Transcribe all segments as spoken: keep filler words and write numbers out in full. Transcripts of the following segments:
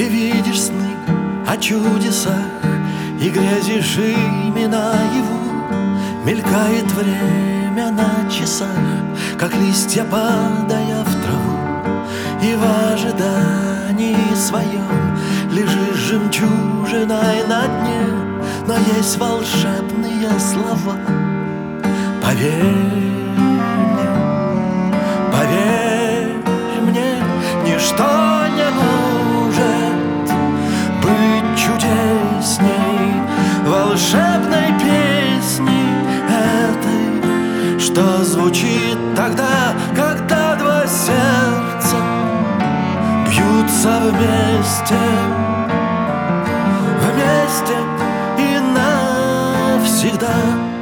Ты видишь сны о чудесах и грезишь ими наяву. Мелькает время на часах, как листья падая в траву. И в ожидании своем лежишь жемчужиной на дне. Но есть волшебные слова. Поверь мне, поверь мне, ничто не может быть чудесней волшебной песни этой, что звучит тогда, когда два сердца бьются вместе, вместе и навсегда.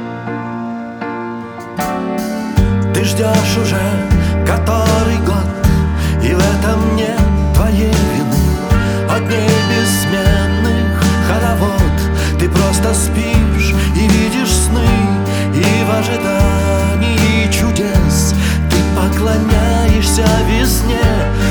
Ты ждешь уже который год, и в этом нет твоей вины. От дней бессменных хоровод ты просто спишь и видишь сны. И в ожидании чудес ты поклоняешься весне.